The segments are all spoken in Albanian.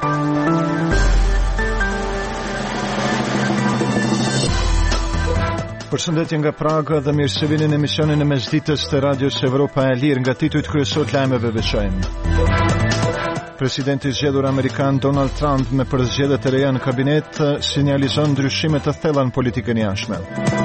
Përshëndetje nga Praga dhe mirë se vini në emisionin e mesditës të Radios Evropa e Lirë, nga titujt kryesor të lajmeve veçojmë. Presidenti i zgjedhur amerikan Donald Trump me përzgjedhjet e reja në kabinet sinjalizon ndryshime të thella në politikën jashtme.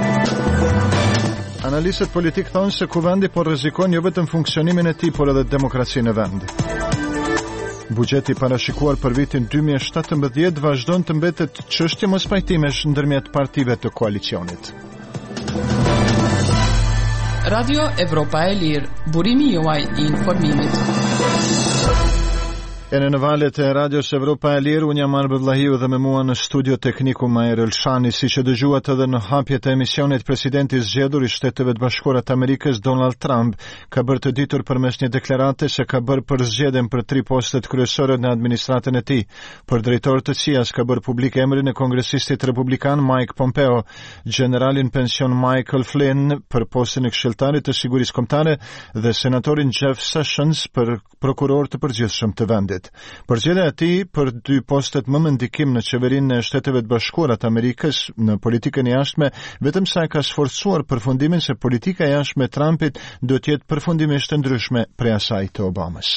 Analistët politik thonë se kuvendi po rrezikon jo vetëm funksionimin e tij, por edhe demokracinë e vendit. Buxheti parashikuar për vitin 2017 vazhdon të mbetet çështje mospajtimesh ndërmjet partive të koalicionit. Radio Evropa e Lirë, burimi juaj I informimit. E në valet e Radios Evropa e Lirë, unë jam Arbet Llahiu dhe me mua në studio tekniku Majer Elshani. Si që dëgjuat edhe në hapjet e emisionit, presidenti I zgjedhur I Shteteve të Bashkuara të Amerikës Donald Trump ka bërë të ditur përmes një deklarate se ka bërë përzgjedhjen për 3 postet kryesore në administratën e tij. Për drejtor të CIA-s ka bërë publik emrin e kongresistit republikan Mike Pompeo, generalin pension Michael Flynn për postin e këshilltarit të sigurisë kombëtare dhe senatorin Jeff Sessions për prokuror të përgjithshëm të vendit. Përgjigja e tij për 2 postet më me ndikim në qeverinë e Shteteve të Bashkuara të Amerikës në politikën e jashtme, vetëm sa ka sforcuar përfundimin se politika e jashtme e Trumpit do të jetë përfundimisht e ndryshme prej asaj të Obamës.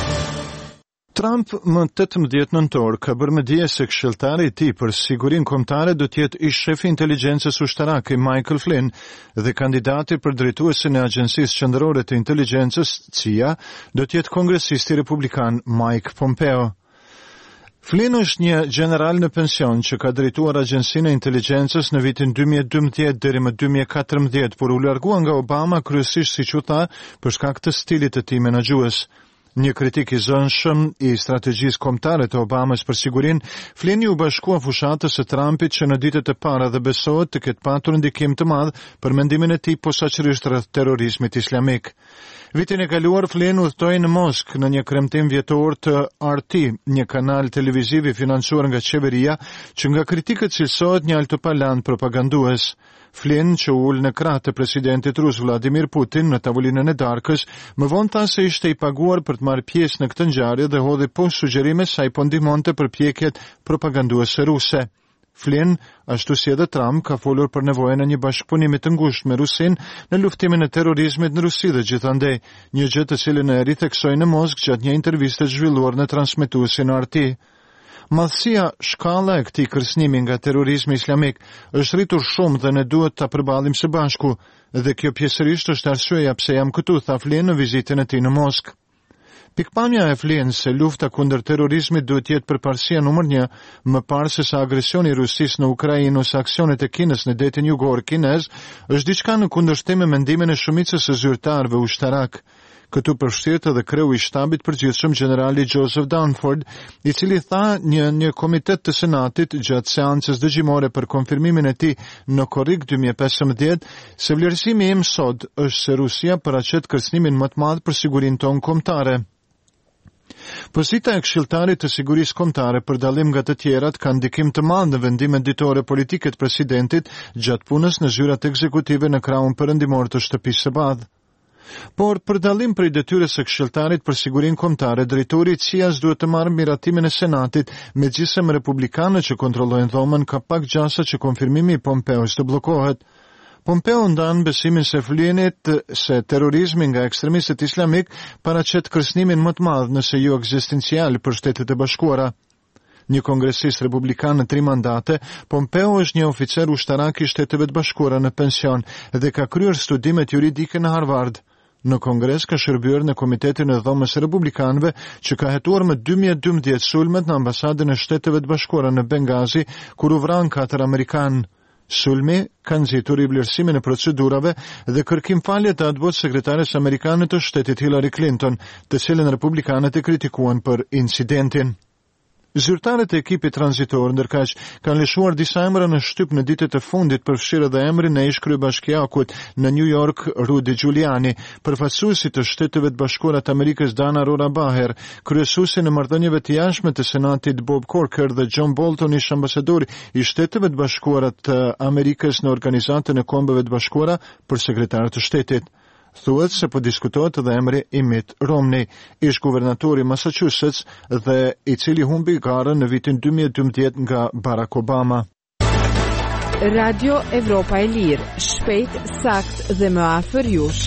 Trump më 18 nëntor ka bërë me dije se këshilltari I tij për sigurinë kombëtare do të jetë ish shefi inteligjencës ushtarake Michael Flynn dhe kandidati për drejtuesin e Agjencisë Qendrore të Inteligjencës CIA do të jetë kongresisti republikan Mike Pompeo. Flynn është një general në pension që ka drejtuar Agjencinë e Inteligjencës në vitin 2012 deri më 2014, por u largua nga Obama kryesisht siç u tha për shkak të stilit të tij menaxhues. Një kritik I zënshëm I strategjisë kombëtare të Obamës për sigurinë, Flynn u bashkua fushatës së Trumpit që në ditët e para dhe besohet të ketë patur ndikim të madh për mendimin e tij posaçërisht rreth terrorizmit islamik. Vitin e kaluar Flynn udhtoi në Moskë në një kremtim vjetor të RT, një kanal televiziv I financuar nga qeveria që nga kritikët cilësohet një altopalan propagandues. Flynn, që ul në krah të presidentit rus Vladimir Putin në tavolinën e darkës, më vonë tha se ishte I paguar për të marrë pjesë në këtë ngjarje dhe hodhi poshtë sugjerime se ai po ndihmonte përpjekjet propaganduese ruse. Flynn, ashtu si edhe Trump, ka folur për nevojën e një bashkëpunimi të ngushtë me Rusinë në luftimin e terrorizmit në Rusi dhe gjithandej, një gjë të cilën e ritheksoi në Moskë gjatë një interviste zhvilluar në transmetuesin RT. Madhësia shkalla e këtij kërcënimi nga terrorizmi islamik është rritur shumë dhe ne duhet ta përballim së bashku, dhe kjo pjesërisht është arsyeja pse jam këtu, tha Flynn në vizitën e tij në Moskë. Pikpamja e Flynn se lufta kundër terrorizmit duhet jetë përparësia numër 1, më parë se sa agresioni I Rusisë në Ukrainë ose aksionet e Kinës në detin jugor kinez, është diçka në kundërshtim me mendimin e shumicës së zyrtarëve ushtarak. Këtu përfshihet edhe kreu I shtabit përgjithshëm generali Joseph Dunford, I cili tha një komitet të Senatit gjatë seancës dëgjimore për konfirmimin e tij në korrik 2015 se vlerësimi im sot është se Rusia paraqet kërcënimin më të madh për sigurinë tonë kombëtare. Pozita e këshilltarit të sigurisë kombëtare për dallim nga të tjerat ka ndikim të madh në vendimet ditore politike të presidentit gjatë punës në zyrat ekzekutive në krahun perëndimor të shtëpisë së Badh. Por për dallim prej detyrës së këshilltarit për sigurinë kombëtare, drejtori I CIA-s duhet të marrë miratimin e Senatit, megjithëse republikanët që kontrollojnë dhomën ka pak gjasa që konfirmimi I Pompeos të bllokohet. Pompeo ndan besimin se Flynnit se terrorizmi nga ekstremistët islamik paraqet kërcënimin më të madh nëse jo ekzistencial për Shtetet e Bashkuara. Një kongresist republikan në 3 mandate, Pompeo është një oficer ushtarak I Shteteve të Bashkuara në pension dhe ka kryer studimet juridike në Harvard. Në Kongres ka shërbyer në Komitetin e Dhomës Republikanëve që ka hetuar më 2012 sulmet në ambasadën e Shteteve të Bashkuara në Bengazi, kur u vran 4 amerikanë. Sulmi ka nxitur I vlerësimin e procedurave dhe kërkimfalje të atë sekretares amerikane të shtetit Hillary Clinton, të cilën republikanët e kritikuan për incidentin. Zyrtarët e ekipit tranzitor ndërkaq kanë lëshuar disa emra në shtyp në ditët e fundit, përfshirë edhe emrin e ish kryebashkiakut në New York Rudy Giuliani, përfaqësuesi të Shteteve të Bashkuara të Amerikës Dana Rohrabacher, kryesuesi në marrëdhënieve të jashtme të Senatit Bob Corker dhe John Bolton, ish ambasador I Shteteve të Bashkuara të Amerikës në Organizatën e Kombeve të Bashkuara për sekretar të shtetit. Thuhet se po diskutohet edhe emri i Mitt Romney, ish guvernatori i Massachusetts dhe i cili humbi garën në vitin 2012 nga Barack Obama. Radio Evropa e Lirë, shpejt, sakt dhe më afër jush.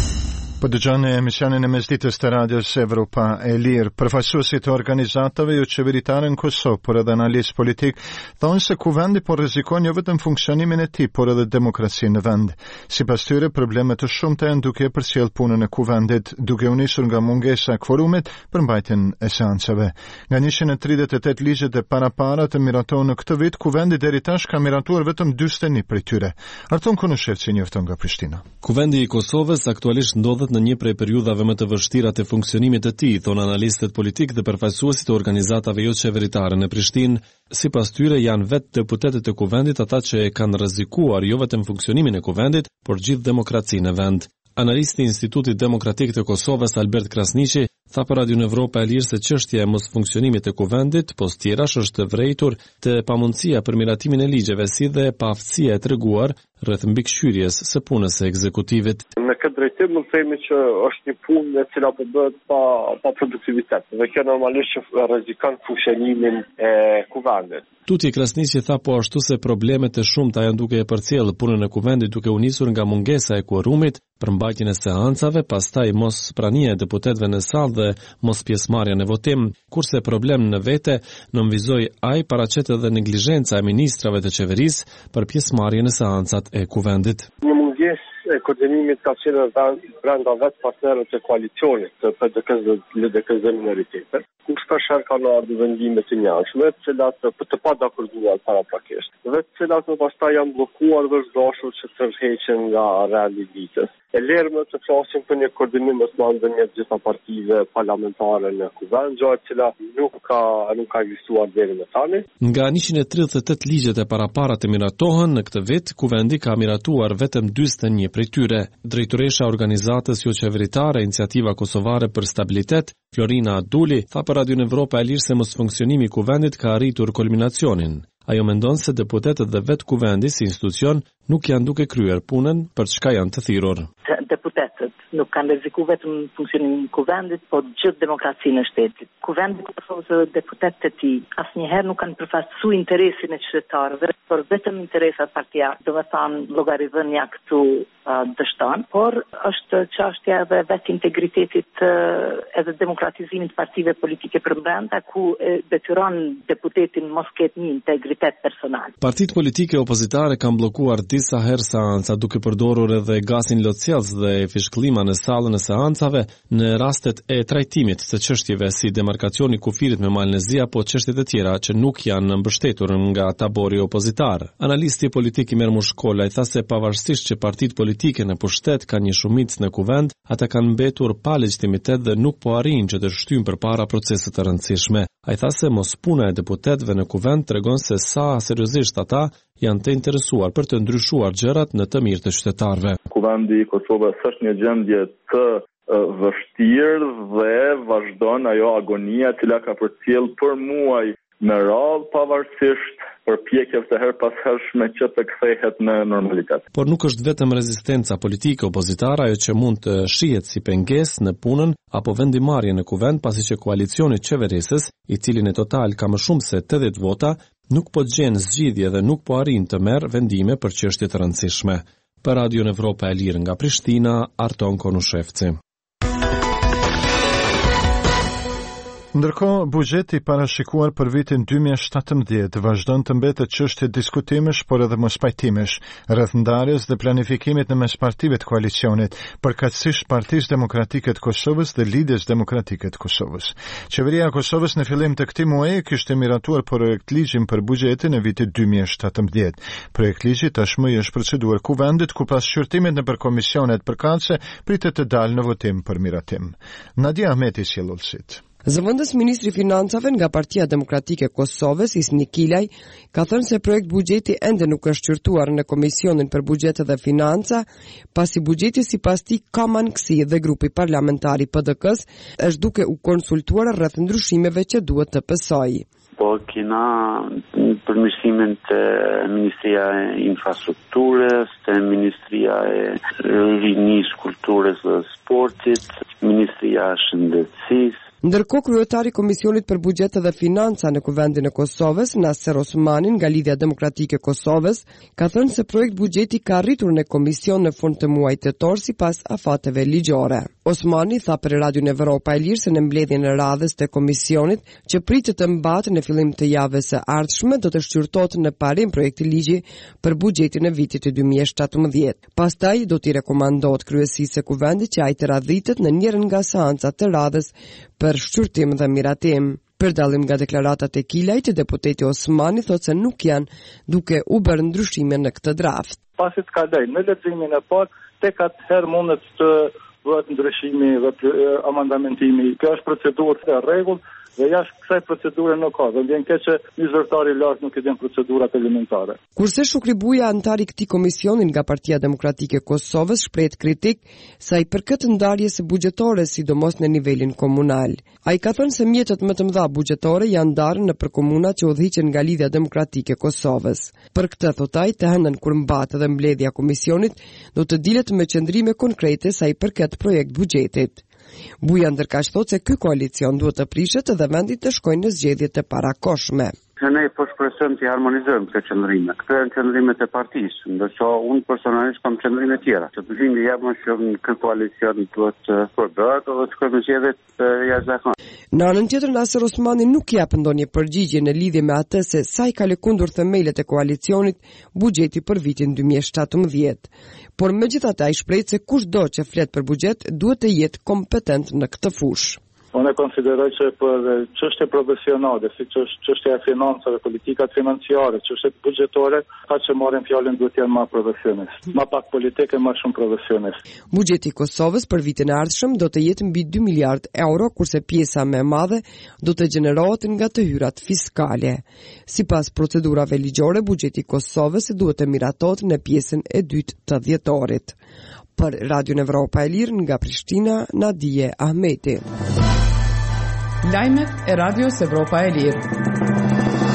Po dëgjoni emisionin e mesditës të radios Evropa e Lirë. Përfaqësuesit e organizatave jo qeveritare në Kosovë, por edhe analist politik, thonë se kuvendi po rrezikon jo vetëm funksionimin e tij, por edhe demokracinë në vend. Sipas tyre, probleme të shumta janë duke përcjell punën e kuvendit, duke u nisur nga mungesa e kvorumit për mbajtjen e seancave. Nga 138 ligjet e parapara të miratohen në këtë vit, kuvendi deri tash ka miratuar vetëm 41 prej tyre. Arton Konushevci njofton nga Prishtina. Kuvendi i Kosovës aktualisht ndodhet në një prej periudhave më të vështira të funksionimit të tij, thonë analistët politik dhe përfaqësuesit e organizatave jo qeveritare në Prishtinë. Sipas tyre janë vetë deputetët e kuvendit ata që e kanë rrezikuar jo vetëm funksionimin e kuvendit, por gjithë demokracinë në vend. Analisti i Institutit Demokratik të Kosovës Albert Krasniqi tha për Radio Evropa e Lirë se çështja e mosfunksionimit të kuvendit post tjerash është vrejtur të pamundësia për miratimin e ligjeve si dhe paaftësia e treguar rreth mbikëqyrjes së punës së ekzekutivit. Në këtë drejtim mund të themi që është një punë e cila po bëhet pa produktivitet dhe kjo normalisht që rrezikon funksionimin e kuvendit. Tuti Krasniqi tha po ashtu se problemet e shumta janë duke e përcjellë punën e kuvendit duke u nisur nga mungesa e kuorumit për mbajtjen e seancave, pastaj mos prania e deputetëve në sallë dhe mos pjesëmarrja në votim, kurse problem në vete nënvizoi ai paraqet edhe neglizhenca e ministrave të qeverisë për pjesëmarrjen në seancat e kuvendit. Një mungesë e koordinimit ka qenë brenda vetë partnerët e koalicionit të PDK-s dhe LDK-s minoritete, ku shpeshherë kanë ardhur vendime të njëjtshme, të cilat të padakorduar paraprakisht, dhe të cilat më pastaj janë bllokuar dhe zgjashur që të rrheqen nga realiteti. E lermë të flasim për një koordinim të ndërmjet gjitha partive parlamentare në kuvend, gjë e cila nuk ka ekzistuar deri më tani. Nga 138 ligjet e parapara të miratohen në këtë vit, kuvendi ka miratuar vetëm 41 prej tyre. Drejtoresha e organizatës jo qeveritare Iniciativa Kosovare për Stabilitet, Florina Duli, tha për Radio Evropa e Lirë se mosfunksionimi i kuvendit ka arritur kulminacionin. Ajo mendon se deputetët dhe vetë kuvendi si institucion nuk janë duke kryer punën për çka janë të thirrur. Deputetët nuk kanë rrezikuar vetëm funksionimin e kuvendit, por gjithë demokracinë e shtetit. Kuvendi i Kosovës dhe deputetët e tij asnjëherë nuk kanë përfaqësuar interesin e qytetarëve, por vetëm interesat partia, domethënë llogaridhënia këtu dështon, por është çështja edhe vetë integritetit edhe demokratizimit të partive politike përbrenda, ku detyron deputetin mos ketë një integritet personal. Partitë politike opozitare kanë bllokuar disa herë seanca duke përdorur edhe gasin lotcellës dhe fishkëllima në sallën e seancave në rastet e trajtimit të çështjeve si demarkacioni kufirit me Malnezi apo çështjet e tjera që nuk janë mbështetur nga tabori opozitar. Analisti politik Imer Mushkola i tha se pavarësisht që partitë politike në pushtet kanë një shumicë në kuvend, ata kanë mbetur pa legjitimitet dhe nuk po arrin që të shtyjnë përpara procese të rëndësishme. Ai tha se mos puna e deputetëve në kuvend tregon se sa seriozisht ata janë të interesuar për të ndryshuar gjërat në të mirë të qytetarëve. Kuvendi i Kosovës është një gjendje të vështirë dhe vazhdon ajo agonia e cila ka përcjell për muaj me radhë pavarësisht përpjekjeve të her pas hershme që të kthehet në normalitet. Por nuk është vetëm rezistenca politike opozitare ajo që mund të shihet si pengesë në punën apo vendimarrje në kuvend, pasi që koalicioni qeverisës, i cili në total ka më shumë se 80 vota, nuk po gjen zgjidhje dhe nuk po arrin të merr vendime për çështje të rëndësishme. Për Radio Evropa e Lirë nga Prishtina, Arton Konushevci. Ndërkohë, buxheti parashikuar për vitin 2017 vazhdon të mbetet çështje diskutimesh, por edhe mospajtimesh, rreth ndarjes dhe planifikimit në mes partive të koalicionit, përkatësisht Partisë Demokratike të Kosovës dhe Lidhjes Demokratike të Kosovës. Qeveria e Kosovës në fillim të këtij muaji kishte miratuar projekt ligjin për buxhetin e vitit 2017. Projekt ligji tashmë është proceduar kuvendit, ku pas shqyrtimit nëpër komisionet përkatëse pritet të dalë në votim për miratim. Nadia Ahmeti sjellulsit. Zëvendës ministri i financave nga Partia Demokratike e Kosovës, Isni Kilaj, ka thënë se projekt buxheti ende nuk është shqyrtuar në Komisionin për Buxhet dhe Financa, pasi buxheti sipas tij ka mangësi dhe grupi parlamentar i PDK-s është duke u konsultuar rreth ndryshimeve që duhet të pësojë. po kena përmirësimin të Ministria e Infrastrukturës, të Ministria e Rinisë, Kulturës dhe Sportit, Ministria e Shëndetësisë. Ndërkohë, kryetari i Komisionit për Buxhet dhe Financa në Kuvendin e Kosovës, Naser Osmani nga Lidhja Demokratike e Kosovës, ka thënë se projekt buxheti ka arritur në komision në fund të muajit tetor sipas afateve ligjore. Osmani tha për Radion Evropa e Lirë se në mbledhjen e radhës të komisionit, që pritet të mbahet në fillim të javës së ardhshme, do të shqyrtohet në parim projekti ligji për buxhetin e vitit 2017. Pastaj do t'i rekomandohet kryesisë së Kuvendit që ai të radhitet në njërin nga seancat të radhës për shqyrtim dhe miratim. Për dallim nga deklaratat e Kilajt, deputeti Osmani thotë se nuk janë duke u bërë ndryshime në këtë draft. Pasi të kaloj në leximin e parë, tek atëherë mundet të bëhet ndryshimi dhe amandamentimi. Kjo është procedurë e rregull dhe jashtë kësaj procedure nuk ka. Dhe vjen keq që një zyrtar i lartë nuk i din procedurat elementare. Kurse Shukri Buja, antar i këtij komisionin nga Partia Demokratike e Kosovës, shpreh kritik sa i përket ndarjes së buxhetore, sidomos në nivelin komunal. Ai ka thënë se mjetet më të mëdha buxhetore janë ndarë nëpër komunat që udhëhiqen nga Lidhja Demokratike e Kosovës. Për këtë, thotë ai, të hënën kur mbahet edhe mbledhja e komisionit, do të dilet me qëndrime konkrete sa i përket projekt buxhetit. Buja ndërkaq thotë se ky koalicion duhet të prishet dhe vendi të shkojnë në zgjedhje të parakohshme. Ne po shpresojmë të harmonizojmë këtë qëndrime. Këto janë qëndrimet e partisë, ndërsa unë personalisht kam qëndrime tjera. Që të vim japëm që në koalicion duhet të përbëhet dhe të shkojmë në zgjedhje të jashtëzakonshme. Në anën tjetër, Naser Osmani nuk jep ndonjë përgjigje në lidhje me atë se sa i ka lëkundur themelet e koalicionit buxheti për vitin 2017. Por megjithatë ai shpreh se kushdo që flet për buxhet duhet të jetë kompetent në këtë fushë. Unë konsideroj që për çështje profesionale, siç është çështja e financave, politikat financiare, çështjet buxhetore, ata që marrin fjalën duhet të jenë më profesionistë, më pak politike, më shumë profesionistë. Buxheti i Kosovës për vitin e ardhshëm do të jetë mbi 2 miliard euro, kurse pjesa më e madhe do të gjenerohet nga të hyrat fiskale. Sipas procedurave ligjore, buxheti i Kosovës duhet të miratohet në pjesën e dytë të dhjetorit. Për Radion Evropa e Lirë nga Prishtina, Nadije Ahmeti. Lajmet e Radios Evropa e Lirë.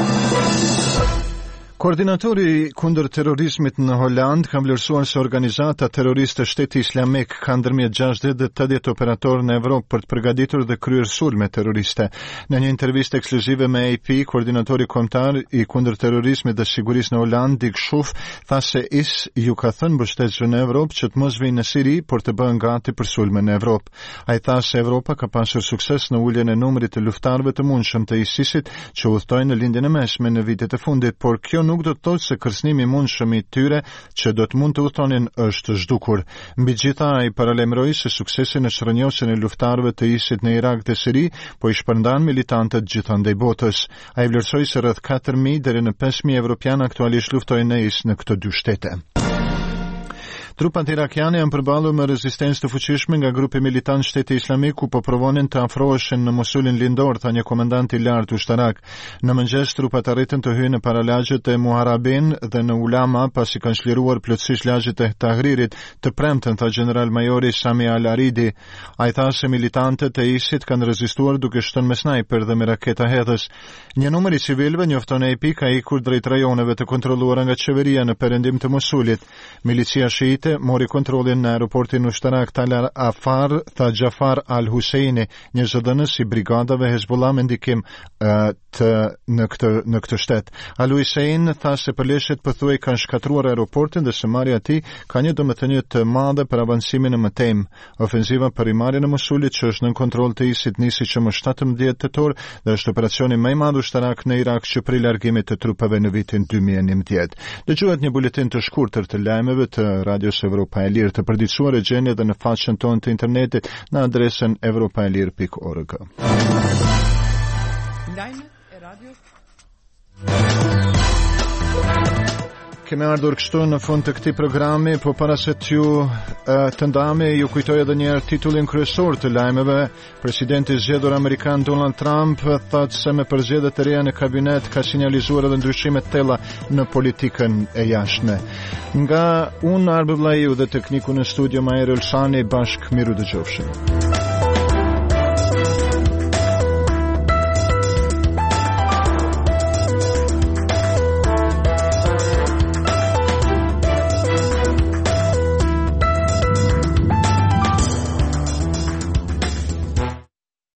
Koordinatori kundër terrorizmit në Holand ka vlerësuar se organizata terroriste Shteti Islamik ka ndërmjet 60 dhe 80 operatorë në Evropë për të përgatitur dhe kryer sulme terroriste. Në një intervistë ekskluzive me AP, koordinatori kombëtar i kundër terrorizmit dhe sigurisë në Holand, Dick Schoof, tha se ju ka thënë mbështetësve në Evropë që të mos vijnë në Siri, por të bëhen gati për sulme në Evropë. Ai tha se Evropa ka pasur sukses në uljen e numrit të luftarëve të mundshëm të ISIS-it që udhtojnë në lindjen e mesme në vitet e fundit, por kjo nuk do të thotë se kërcënimi i mundshëm i tyre që do të mund të udhtonin është zhdukur. Mbi gjitha, ai paralajmëroi se suksesi në shërnjosjen e luftarëve të ISIS në Irak dhe Siri po i shpërndan militantët gjithandej botës. Ai vlerësoi se rreth 4.000 deri në 5.000 evropianë aktualisht luftojnë në ISIS në këto dy shtete. Trupat irakiane janë përballur me rezistencë të fuqishme nga grupi militant Shteti Islamik ku po provonin të afroheshin në Mosulin lindor, tha një komandant i lartë ushtarak. Në mëngjes trupat arritën të hyjnë në paralagjet e Muharabin dhe në Ulama pasi kanë çliruar plotësisht lagjet e Tahririt të premten, tha general majori Sami Al-Aridi. Ai tha se militantët e ISIS kanë rezistuar duke shënë me snajper dhe me raketa hedhës. Një numër i civilëve, njofton AP, ka ikur drejt rajoneve të kontrolluara nga qeveria në perëndim të Mosulit. Milicia shiite mori kontrollin në aeroportin ushtarak Tal Afar, tha Jafar Al-Husseini, një zëdhënës i brigadave Hezbollah me ndikim në këtë shtet. Al-Hussein tha se përleshjet pothuaj kanë shkatruar aeroportin dhe se marrja e tij ka një domethënie të madhe për avancimin e mëtejm. Ofensiva për marrjen e Mosulit, që është nën kontroll të ISIS, nisi që më 17 tetor dhe është operacioni më i madh ushtarak në Irak që prej largimit të trupave në vitin 2011. Dëgjohet një buletin të shkurtër të lajmeve të Radios Evropa e Lirë, të përditësuar e gjeni edhe në faqen tonë të internetit në adresën europaelir.org. Lajmet e radios. Kemi ardhur kështu në fund të këtij programi, po para se të ndahemi, ju kujtoj edhe një herë titullin kryesor të lajmeve. Presidenti i zgjedhur amerikan Donald Trump thotë se me përzgjedhjet e reja në kabinet ka sinjalizuar edhe ndryshime të thella në politikën e jashtme. Nga unë Arbëllaiu dhe tekniku në studio Majer Elshani, bashkë miru dëgjofshim.